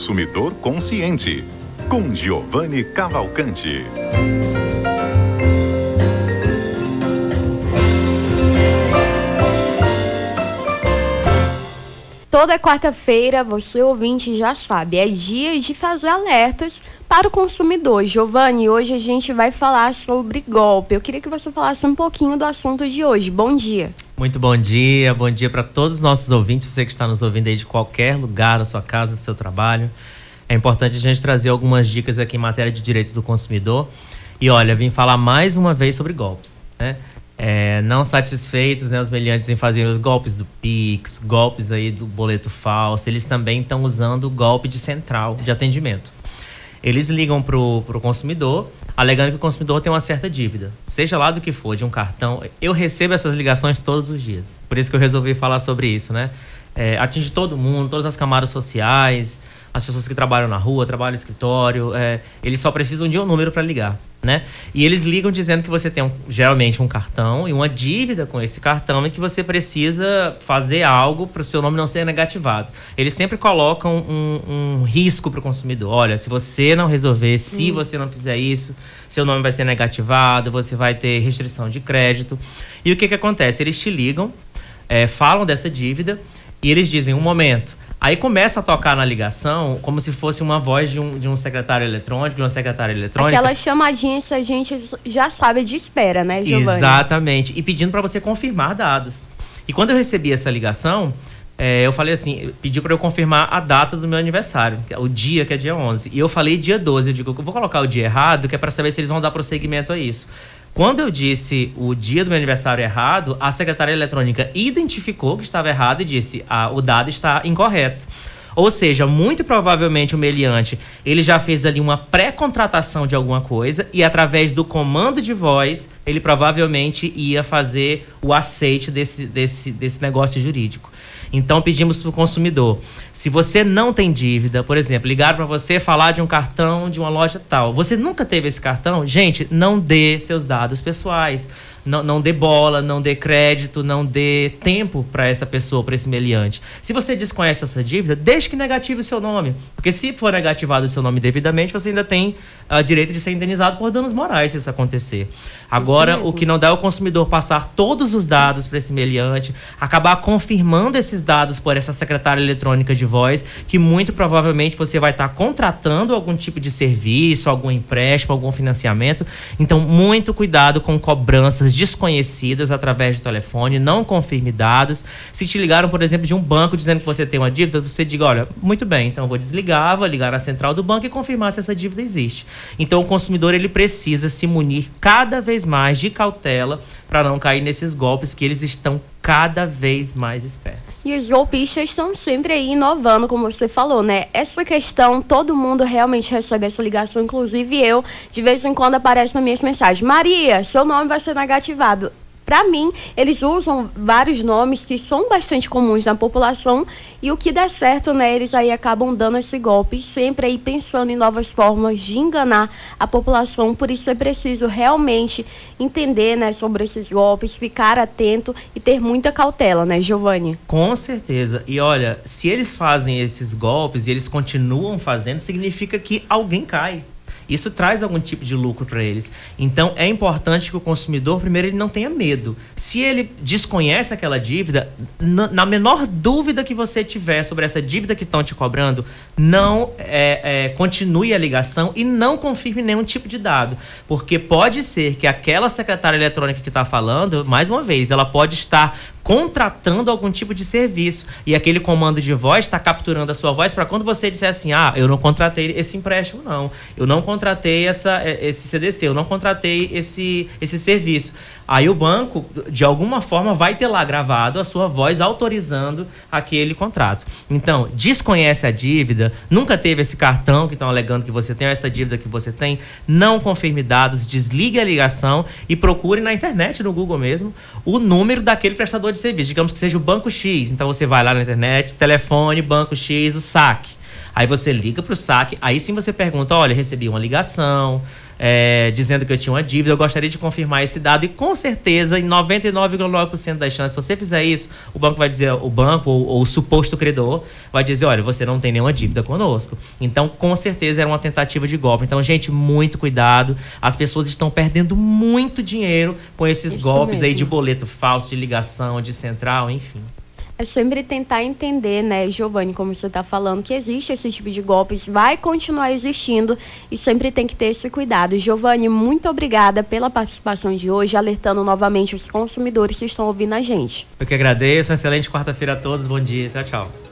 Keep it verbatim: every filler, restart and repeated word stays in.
consumidor consciente, com Giovanni Cavalcanti. Toda quarta-feira, você ouvinte já sabe, é dia de fazer alertas para o consumidor. Giovanni, hoje a gente vai falar sobre golpe. Eu queria que você falasse um pouquinho do assunto de hoje. Bom dia. Muito bom dia, bom dia para todos os nossos ouvintes, você que está nos ouvindo aí de qualquer lugar, da sua casa, do seu trabalho. É importante a gente trazer algumas dicas aqui em matéria de direito do consumidor. E olha, vim falar mais uma vez sobre golpes, né? É, não satisfeitos, né, os meliantes em fazer os golpes do Pix, golpes aí do boleto falso, eles também estão usando o golpe de central de atendimento. Eles ligam para o consumidor, alegando que o consumidor tem uma certa dívida, seja lá do que for, de um cartão. Eu recebo essas ligações todos os dias, por isso que eu resolvi falar sobre isso, né? É, atinge todo mundo, todas as camadas sociais, as pessoas que trabalham na rua, trabalham no escritório, é, eles só precisam de um número para ligar, né? E eles ligam dizendo que você tem um, geralmente um cartão e uma dívida com esse cartão e que você precisa fazer algo para o seu nome não ser negativado. Eles sempre colocam um, um risco para o consumidor. Olha, se você não resolver, se hum. você não fizer isso, seu nome vai ser negativado, você vai ter restrição de crédito. E o que que acontece? Eles te ligam, é, falam dessa dívida e eles dizem, um momento. Aí começa a tocar na ligação como se fosse uma voz de um, de um secretário eletrônico, de uma secretária eletrônica. Aquela chamadinha que a gente já sabe de espera, né, Giovanni? Exatamente. E pedindo para você confirmar dados. E quando eu recebi essa ligação, é, eu falei assim, pediu para eu confirmar a data do meu aniversário, o dia, que é dia onze. E eu falei dia doze. Eu digo, eu vou colocar o dia errado, que é para saber se eles vão dar prosseguimento a isso. Quando eu disse o dia do meu aniversário errado, a secretária eletrônica identificou que estava errado e disse, ah, o dado está incorreto. Ou seja, muito provavelmente o meliante, ele já fez ali uma pré-contratação de alguma coisa e através do comando de voz, ele provavelmente ia fazer o aceite desse, desse, desse negócio jurídico. Então pedimos para o consumidor, se você não tem dívida, por exemplo, ligaram para você falar de um cartão de uma loja tal, você nunca teve esse cartão? Gente, não dê seus dados pessoais, não, não dê bola, não dê crédito, não dê tempo para essa pessoa, para esse meliante. Se você desconhece essa dívida, deixe que negative o seu nome, porque se for negativado o seu nome devidamente, você ainda tem uh, direito de ser indenizado por danos morais se isso acontecer. Agora, o que não dá é o consumidor passar todos os dados para esse meliante, acabar confirmando esses dados por essa secretária eletrônica de voz, que muito provavelmente você vai estar contratando algum tipo de serviço, algum empréstimo, algum financiamento. Então, muito cuidado com cobranças desconhecidas através do telefone, não confirme dados. Se te ligaram, por exemplo, de um banco dizendo que você tem uma dívida, você diga, olha, muito bem, então eu vou desligar, vou ligar na central do banco e confirmar se essa dívida existe. Então, o consumidor, ele precisa se munir cada vez mais de cautela para não cair nesses golpes, que eles estão cada vez mais espertos. E os golpistas estão sempre aí inovando, como você falou, né? Essa questão, todo mundo realmente recebe essa ligação, inclusive eu, de vez em quando aparece nas minhas mensagens, Maria, seu nome vai ser negativado. Para mim, eles usam vários nomes que são bastante comuns na população e o que der certo, né, eles aí acabam dando esse golpe, sempre aí pensando em novas formas de enganar a população. Por isso é preciso realmente entender, né, sobre esses golpes, ficar atento e ter muita cautela, né, Giovanni? Com certeza. E olha, se eles fazem esses golpes e eles continuam fazendo, significa que alguém cai. Isso traz algum tipo de lucro para eles. Então, é importante que o consumidor, primeiro, ele não tenha medo. Se ele desconhece aquela dívida, na, na menor dúvida que você tiver sobre essa dívida que estão te cobrando, não é, é, continue a ligação e não confirme nenhum tipo de dado. Porque pode ser que aquela secretária eletrônica que está falando, mais uma vez, ela pode estar contratando algum tipo de serviço e aquele comando de voz está capturando a sua voz para quando você disser assim, ah, eu não contratei esse empréstimo não, eu não contratei essa, esse C D C, eu não contratei esse, esse serviço. Aí o banco, de alguma forma, vai ter lá gravado a sua voz autorizando aquele contrato. Então, desconhece a dívida, nunca teve esse cartão que estão alegando que você tem, ou essa dívida que você tem, não confirme dados, desligue a ligação e procure na internet, no Google mesmo, o número daquele prestador de serviço. Digamos que seja o Banco X. Então, você vai lá na internet, telefone, Banco X, o saque. Aí você liga para o saque, aí sim você pergunta, olha, recebi uma ligação, é, dizendo que eu tinha uma dívida. Eu gostaria de confirmar esse dado e com certeza, em noventa e nove vírgula nove por cento das chances, se você fizer isso, o banco vai dizer, o banco ou, ou o suposto credor vai dizer, olha, você não tem nenhuma dívida conosco. Então, com certeza, era uma tentativa de golpe. Então, gente, muito cuidado. As pessoas estão perdendo muito dinheiro com esses Isso golpes mesmo. aí de boleto falso, de ligação, de central, enfim. É sempre tentar entender, né, Giovanni, como você está falando, que existe esse tipo de golpes, vai continuar existindo e sempre tem que ter esse cuidado. Giovanni, muito obrigada pela participação de hoje, alertando novamente os consumidores que estão ouvindo a gente. Eu que agradeço, uma excelente quarta-feira a todos, bom dia, tchau, tchau.